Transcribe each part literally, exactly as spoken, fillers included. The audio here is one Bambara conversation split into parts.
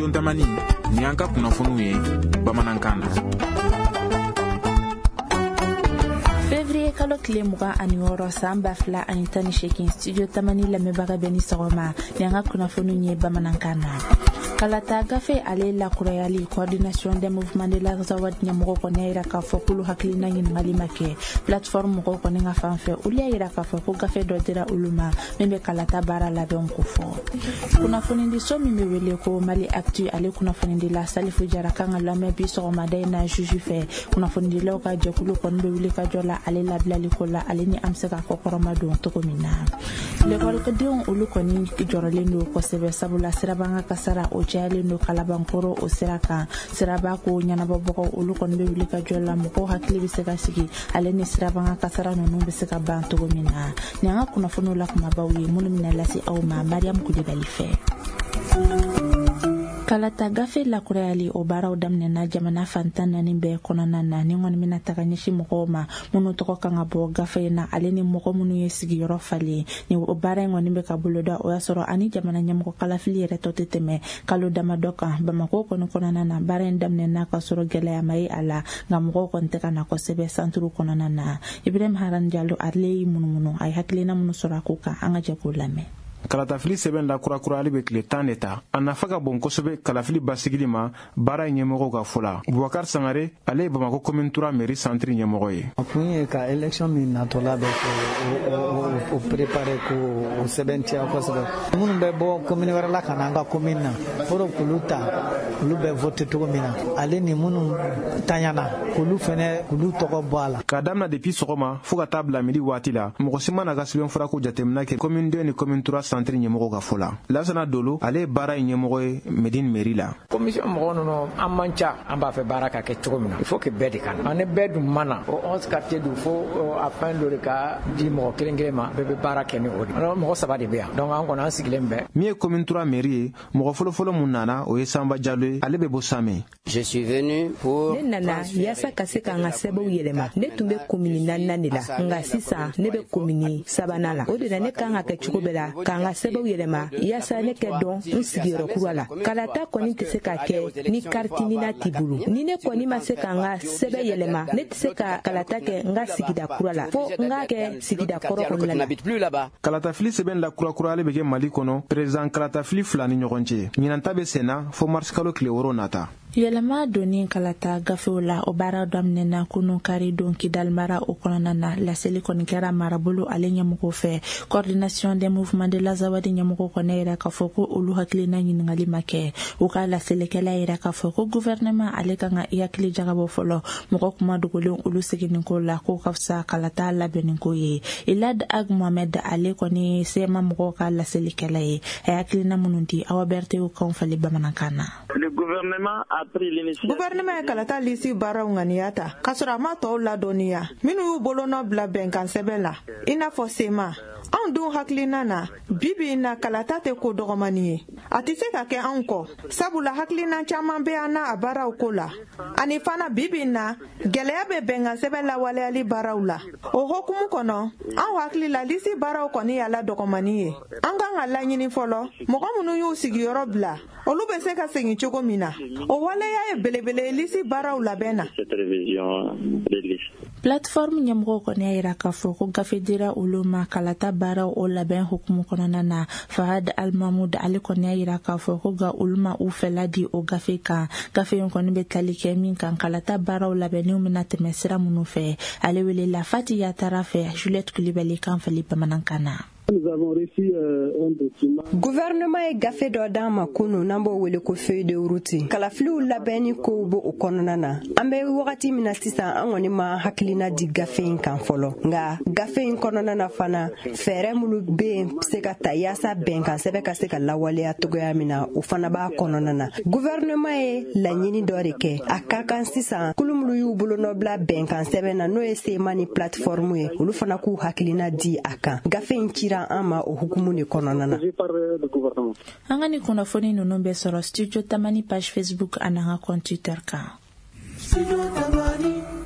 studio tamani ni an ka kunnafoniw ye bamanankan na. Février kalo tile mugan ani wɔɔrɔ san ba fila ani tan ni seegin studio tamani lamɛnbaga bɛ ni sɔgɔma ni an ka kunnafoniw ye bamanankan na. Kalata gafe ale lakurayali coordination des mouvements de la zawad ɲɛmɔgɔ kɔni y'a yira k'a fɔ k'olu hakilina ɲininkali ma kɛ plateforme mɔgɔw kɔni ka fan fɛ olu y'a yira k'a fɔ ko gafe dɔ dira olu ma min bɛ kalata baara labɛnw ko fɔ. Kunnafonidiso min bɛ wele ko Mali Actu ale kunnafonidila Salifu Jara kan ka lamɛn bi sɔgɔmada in na juge fɛ kunnafonidilaw ka jɛkulu kɔni bɛ wuli ka jɔ la ale labilali ko la ale ni an bɛ se ka fɔ kɔrɔma don cogo min na. Lekɔlikadenw olu kɔni jɔrɔlen don kosɛbɛ sabula sirabanga kasara o cayalen don kalabankɔrɔ o sira kan siraba ko ɲɛnabɔbagaw olu kɔni bɛ wuli ka jɔ la mɔgɔw hakili bɛ se ka sigi ale ni sirabanga kasara ninnu bɛ se ka ban cogo min na ni an ka kunnafoniw la kumabaw ye minnu bɛna lase aw ma Mariam Kulibali fɛ. Kalata gafe lakurayali o baaraw daminɛna jamana fantan naani bɛɛ kɔnɔna na ni kɔni bɛna taga ɲɛsin mɔgɔw ma minnu tɔgɔ kan ka bɔ gafe in na ale ni mɔgɔ minnu ye sigiyɔrɔ falen ni o baara in kɔni bɛ ka boloda o y'a sɔrɔ ani jamana ɲɛmɔgɔ kalafili yɛrɛ tɔ tɛ tɛmɛ kalo damadɔ kan Bamako kɔni kɔnɔna na baara in daminɛna ka sɔrɔ gɛlɛya ma ye a la nka mɔgɔw kɔni tɛ ka na kosɛbɛ santuru kɔnɔna na. Ibrahim Haran Jallo ale y'i munumunu a ye hakilina minnu sɔrɔ a ko kan an ka jɛ k'o lamɛn. Kalatafili sɛbɛn la kurakurali bɛ tile tan de ta a nafa ka bon kosɛbɛ kalafili basigili ma baara ɲɛmɔgɔw ka fɔ la. Bubakar Sangare ale ye Bamako commune trois mairie centre ɲɛmɔgɔ ye. A kun ye ka élection min natɔla bɛ ko o préparer ko o sɛbɛntiya kosɛbɛ minnu bɛ bɔ commune wɛrɛ la ka na an ka commune na pour k'olu ta olu bɛ voter cogo min na ale ni minnu tanyana k'olu fɛnɛ k'olu tɔgɔ bɔ a la. K'a daminɛ depuis sɔgɔma fo ka taa bila midi waati la mɔgɔ si ma na ka sɛbɛnfura ko jateminɛ kɛ commune deux ni commune trois centre ɲɛmɔgɔ ka fɔ la. Lasana Dolo ale ye baara in ɲɛmɔgɔ ye Medine mairie la. Commission mɔgɔ ninnu an man ca an b'a fɛ baara ka kɛ cogo min na il faut que bɛɛ de ka na. An ni bɛɛ dun mana o onze quartier dun fo a fɛn dɔ de ka di mɔgɔ kelen kelen ma bɛɛ bɛ baara kɛ ni o de. Alors mɔgɔ saba de bɛ yan donc an kɔni an sigilen bɛɛ. Min ye commune trois mairie ye mɔgɔ fɔlɔfɔlɔ mun nana o ye Samba Diallo ye ale bɛ bɔ Samɛ. Je suis venu pour ne nana yasa ka se k'an ka sɛbɛnw yɛlɛma ne tun bɛ commune naaninan de la nka sisan ne bɛ commune sabanan la o de la ne kan ka kɛ cogo bɛɛ la k'an ka sɛbɛnw yɛlɛma yasa ne kɛ dɔn n sigiyɔrɔ kura la. Kalata kɔni tɛ se ka kɛ ni kariti nina t'i bolo ni ne kɔni ma se ka n ka sɛbɛn yɛlɛma ne tɛ se ka kalata kɛ n ka sigida kura la fo n ka kɛ sigida kɔrɔ kɔnɔna la. Kalatafili sɛbɛn la kurakura ale bɛ kɛ Mali kɔnɔ président kalatafili fila ni ɲɔgɔn cɛ ɲinanta bɛ senna fo mars kalo tile wɔɔrɔ nata. Yɛlɛma donni kalata gafew la o baara daminɛna kunun kari don Kidal mara o kɔnɔna na laseli kɔni kɛra marabolo ale ɲɛmɔgɔ fɛ coordination des mouvements de la zawadi ɲɛmɔgɔ kɔni yɛrɛ k'a fɔ ko olu hakilina ɲininkali ma kɛ u ka laselikɛla yɛrɛ k'a fɔ ko gouvernement ale kan ka i hakili jagabɔ fɔlɔ mɔgɔ kuma dogolen olu seginnin ko la ko ka fisa kalata labɛnni ko ye. Ilad Ag Mohamed ale kɔni sema mɔgɔw ka laselikɛla ye a ye hakilina minnu di Awa Berthe y'o kan fali bamanankan na. Le gouvernement a gouvernement ye kalata lisi baaraw ŋaniya ta k'a sɔrɔ a ma tɔw ladɔnniya minnu y'u bolonɔ bila bɛnkan sɛbɛn la i n'a fɔ sema anw dun hakilina na bibi na kalata tɛ ko dɔgɔmani ye a tɛ se ka kɛ anw kɔ sabula hakilina caman bɛ an na a baaraw ko la ani fana bibi na gɛlɛya bɛ bɛnkan sɛbɛn lawaleyali baaraw la o hokumu kɔnɔ anw hakili la lisi baaraw kɔni y'a la dɔgɔmani ye an kan ka laɲini fɔlɔ mɔgɔ minnu y'u sigiyɔrɔ bila olu bɛ se ka segin cogo min na o waleya ye belebele lisi baaraw labɛn na. Plateforme ɲɛmɔgɔ kɔni y'a yira k'a fɔ ko gafe dira olu ma kalata baaraw o labɛn hukumu kɔnɔna na Fahad Al-Mahmoud ale kɔni y'a yira k'a fɔ ko ga olu ma u fɛla di o gafe kan gafe in kɔni bɛ tali kɛ min kan kalata baaraw labɛnniw bɛna tɛmɛ sira minnu fɛ ale welela Fati Yatara fɛ Juliette Kulibali kan fali bamanankan na. Gouvernement ye gafe dɔ d'an ma kunu n'an b'o wele ko feuille de route kalafiliw labɛnni kow b'o o kɔnɔna na an bɛ wagati min na sisan an kɔni ma hakilina di gafe in kan fɔlɔ nka gafe in kɔnɔna na fana fɛɛrɛ minnu bɛ yen se ka ta yaasa bɛnkan sɛbɛn ka se ka lawaleya cogoya min na o fana b'a kɔnɔna na gouvernement ye laɲini dɔ de kɛ a ka kan sisan kulu minnu y'u bolonɔ bila bɛnkan sɛbɛn na n'o ye sema ni plateforme ye olu fana k'u hakilina di a kan gafe in cira an ma o hukumu de kɔnɔna na. An ka ni kunnafoni ninnu bɛ sɔrɔ studio Tamani page Facebook ani an ka compte Twitter kan. Studio Tamani.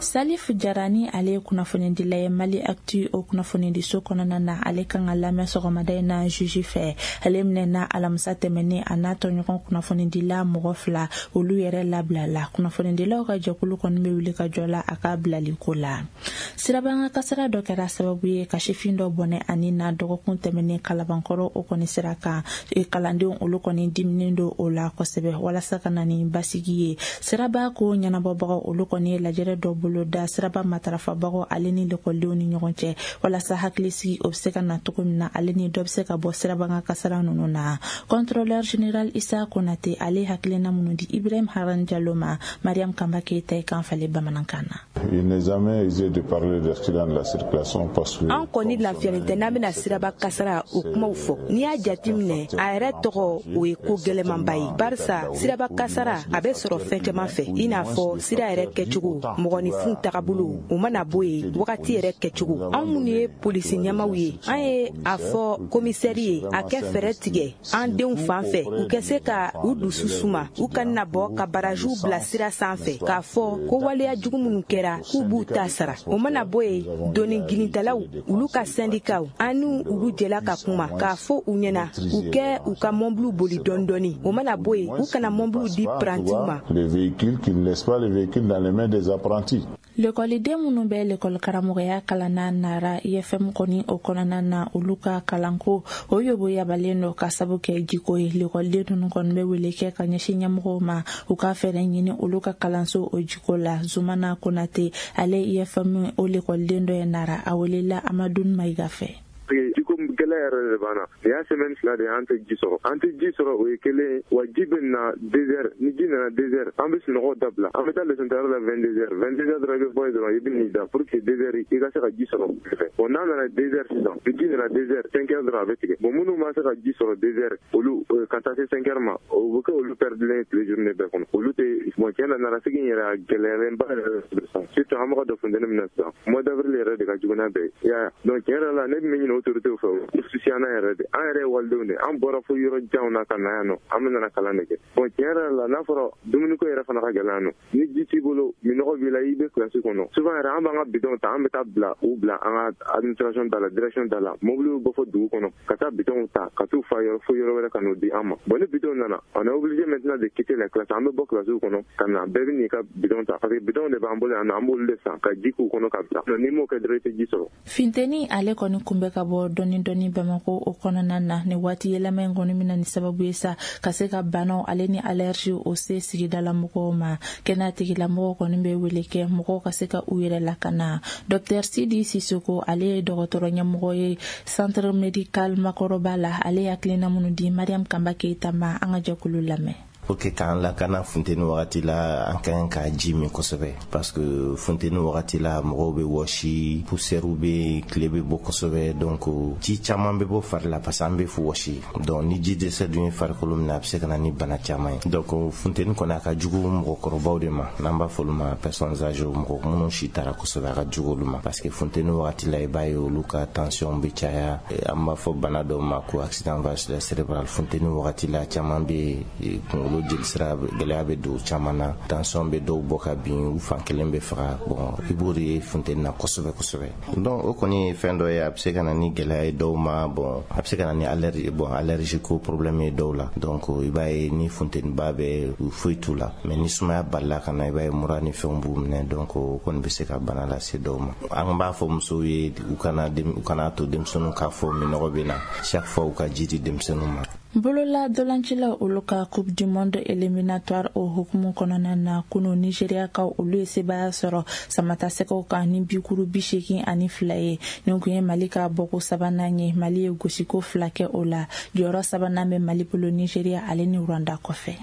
Salif Jarani ale kunnafoni dila Mali Actu o kunnafoni di so kɔnɔna na ale kan ka lamɛn sɔgɔmada in na juge fɛ ale minɛna alamisa tɛmɛnen a n'a tɔɲɔgɔn kunnafoni dila mɔgɔ fila olu yɛrɛ labila la kunnafoni dilaw ka jɛkulu kɔni bɛ wuli ka jɔ la a ka bilali ko la sirabanga kasara dɔ kɛra sababu ye ka sifin dɔ bɔnɛ ani na dɔgɔkun tɛmɛnen kalabankɔrɔ o kɔni sira kan kalandenw olu kɔni diminen do o la kosɛbɛ walasa ka na ni basigi ye siraba ko ɲɛnabɔbagaw olu kɔni lajɛrɛ dɔ bolo da siraba matarafabagaw ale ni lekɔlidenw ni ɲɔgɔn cɛ walasa hakilisigi o bɛ se ka na cogo min na ale ni dɔ bɛ se ka bɔ sirabanga kasara ninnu na contrôleur général Issa Konate ale hakilina minnu di Ibrahim Haran Diallo ma Mariam Kamba Keita kan fale bamanankan na. Il n'est jamais aisé de parler d'accident de la circulation parce que an kɔni lafiyalen tɛ n'a bɛna siraba kasara o kumaw fɔ n'i y'a jateminɛ a yɛrɛ tɔgɔ o ye ko gɛlɛmanba ye barisa siraba kasara a bɛ sɔrɔ fɛn caman fɛ i n'a fɔ sira yɛrɛ kɛcogo mɔgɔninfin tagabolo o mana bɔ yen wagati yɛrɛ kɛcogo an minnu ye polisi ɲɛmaw ye an ye a fɔ komisɛri ye a kɛ fɛɛrɛ tigɛ an denw fan fɛ u kɛ se ka u dusu suma u ka na bɔ ka barajiw bila sira sanfɛ k'a fɔ ko waleya jugu minnu kɛra k'u b'u ta sara o mana bɔ yen doni gilintalaw olu ka syndikaw an n'u olu jɛla ka kuma k'a fɔ u ɲɛna u kɛ u ka mɔbiliw boli dɔɔni dɔɔni o mana bɔ yen u kana mɔbiliw di prantiw ma les véhicules qui ne laissent pas les véhicules dans les mains des apprentis. L'écoliden minnu bɛ l'école karamɔgɔya kalanna nara I F M kɔni o kɔnɔna na olu ka kalanko o yobo yabalen dɔ ka sabu kɛ jiko ye l'écoliden ninnu kɔni bɛ wele kɛ ka ɲɛsin ɲɛmɔgɔw ma u ka fɛɛrɛ ɲini olu ka kalanso o jiko la Zumana Konate ale I F M o l'écoliden dɔ ye nara a welela Amadou Maïga fɛ. Gɛlɛya yɛrɛ de b'an na nin y'a semaine fila de an tɛ ji sɔrɔ an tɛ ji sɔrɔ o ye kelen wa ji bɛ na deux heures ni ji nana deux heures an bɛ sunɔgɔ dabila an bɛ taa leçon ta yɔrɔ la vingt deux heures vingt deux heures dɔrɔn i bɛ bɔ yen dɔrɔn i bɛ n'i da pour que deux heures i ka se ka ji sɔrɔ fɛ bon n'a nana deux heures sisan ni ji nana deux heures cinq heures dɔrɔn a bɛ tigɛ bon minnu ma se ka ji sɔrɔ deux heures olu ka taa se cinq heures ma o bɛ kɛ olu perdelen tile journée bɛɛ kɔnɔ olu tɛ bon tiɲɛ na narasigi in yɛrɛ a gɛlɛyalenba yɛrɛ de sisan surtout an bɛ ka dɔ funtɛni min na sisan mois d'avril yɛrɛ de ka jugu n'a bɛɛ ye i y'a ye donc tiɲɛ yɛrɛ la ne bɛ min ɲini autorités fɛ o susiyana yɛrɛ de an yɛrɛ ye walidenw de an bɔra fo yɔrɔ janw na ka na yan nɔ an bɛ nana kalan de kɛ bon tiɲɛ yɛrɛ la n'a fɔra dumuniko yɛrɛ fana ka gɛlɛn yan nɔ ni ji t'i bolo minɔgɔ b'i la i bɛ kilasi kɔnɔ souvent yɛrɛ an b'an ka bidɔnw ta an bɛ taa bila u bila an ka administration da la direction da la mobiliw bɔ fɔ dugu kɔnɔ ka taa bidɔnw ta ka t'u fa yɔrɔ fo yɔrɔ wɛrɛ ka n'o di an ma bon ni bidɔnw nana on est obligé maintenant de quitter la classe an bɛ bɔ kilasiw kɔnɔ ka na bɛɛ bɛ n'i ka bidɔn ta parce que bidɔnw de b'an bolo yan nɔ an b'olu de san ka ji k'u kɔnɔ ka bila n'i m'o kɛ dɔrɔn i tɛ ji sɔrɔ. Finteni ale kɔni kun bɛ ka bɔ dɔɔni dɔɔni Bamako o kɔnɔna na ni waati yɛlɛma in kɔni mina ni sababu ye sa ka se ka banaw ale ni allergie o se sigidala mɔgɔw ma kɛnɛya tigilamɔgɔw kɔni bɛ wele kɛ mɔgɔw ka se ka u yɛrɛ lakana Docteur Sidi Sisoko ale ye dɔgɔtɔrɔ ɲɛmɔgɔ ye centre médical Makɔrɔba la ale hakilina minnu di Mariam Kamba Keita ma an ka jɛkulu lamɛn. pour que k'an lakana funteni wagati la an ka kan ka ji min kosɛbɛ parce que funteni wagati la mɔgɔw bɛ wɔsi poussière bɛ tile bɛ bɔ kosɛbɛ donc ji caman bɛ bɔ fari la parce que an bɛ fo wɔsi donc ni ji dɛsɛ dun ye farikolo minɛ a bɛ se ka na ni bana caman ye donc funteni kɔni a ka jugu mɔgɔkɔrɔbaw de ma n'an b'a fɔ olu ma personnes âgées mɔgɔ minnu si taara kosɛbɛ a ka jugu olu ma parce que funteni wagati la i b'a ye olu ka tension bɛ caya an b'a fɔ bana dɔw ma ko accident vasculaire cérébral funteni wagati la caman bɛ kunkolo jeli sira gɛlɛya bɛ don caman na tension bɛ dɔw bɔ ka bin u fan kelen bɛ faga bon i b'o de ye funteni na kosɛbɛ kosɛbɛ donc o kɔni ye fɛn dɔ ye a bɛ se ka na ni gɛlɛya ye dɔw ma bon a bɛ se ka na ni allergie bon allergie ko problème ye dɔw la donc i b'a ye ni funteniba bɛ foyi t'u la mais ni sumaya balila ka na i b'a ye mura ni fɛnw b'u minɛ donc o kɔni bɛ se ka bana lase dɔw ma an b'a fɔ musow ye u kana u kana to denmisɛnninw k'a fɔ minɔgɔ bɛ na chaque fois u ka ji di denmisɛnninw ma. Bolola dolancila olu ka Coupe du Monde éliminatoire o hukumu kɔnɔna na kunu Nigeria ka olu ye sebaya sɔrɔ samata sɛgɛw kan ni bikuru bi seegin ani fila ye ni kun ye Mali ka bɔko sabanan ye Mali ye gosiko fila kɛ o la jɔyɔrɔ sabanan bɛ Mali bolo Nigeria ale ni Rwanda kɔfɛ.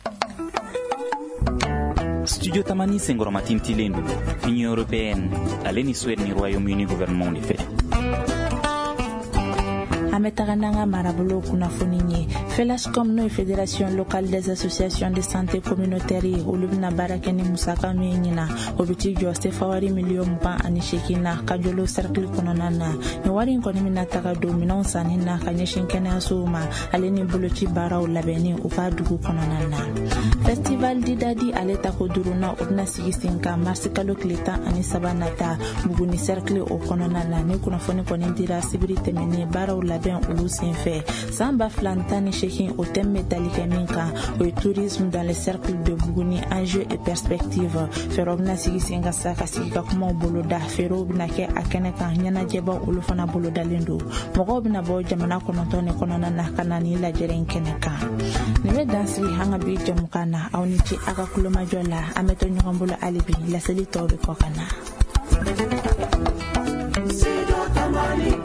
Studio Tamani senkɔrɔma tintilen don Union européenne ale ni Suède ni Royaume-Uni gouvernement de fɛ. an bɛ taga n'an ka marabolo kunnafoni ye. Felascom n'o ye Fédération locale des associations de santé communautaire ye, olu bɛna baara kɛ ni musaka min ɲina o bɛ t'i jɔ sefawari miliyɔn mugan ani seegin na ka jolo cercle kɔnɔna na. Ni wari in kɔni bɛna taga don minɛnw sanni na ka ɲɛsin kɛnɛyasow ma ale ni boloci baaraw labɛnni u ka dugu kɔnɔna na. Festival Didadi ale ta ko duruna o bɛna sigi sen kan marsi kalo tile tan ani saba nata Buguni cercle o kɔnɔna na. Ni kunnafoni kɔni dira sibiri tɛmɛnen baaraw labɛn olu senfɛ san ba fila tan ni seegin o thème bɛ tali kɛ min kan o ye tourisme dans le cercle de Buguni, enjeux et perspectives. Fɛɛrɛw bɛna sigi sen kan sa ka sigi ka kumaw boloda. Fɛɛrɛw bɛna kɛ a kɛnɛ kan ɲɛnajɛbaw olu fana bolodalen don. Mɔgɔw bɛna bɔ jamana kɔnɔntɔn ne kɔnɔna na ka na ni lajɛrɛ in kɛnɛ kan. Nin bɛ dansigi an ka bi jamukan na aw ni ce a ka kulomajɔ la an bɛ to ɲɔgɔn bolo hali bi laseli tɔw bɛ kɔ ka na.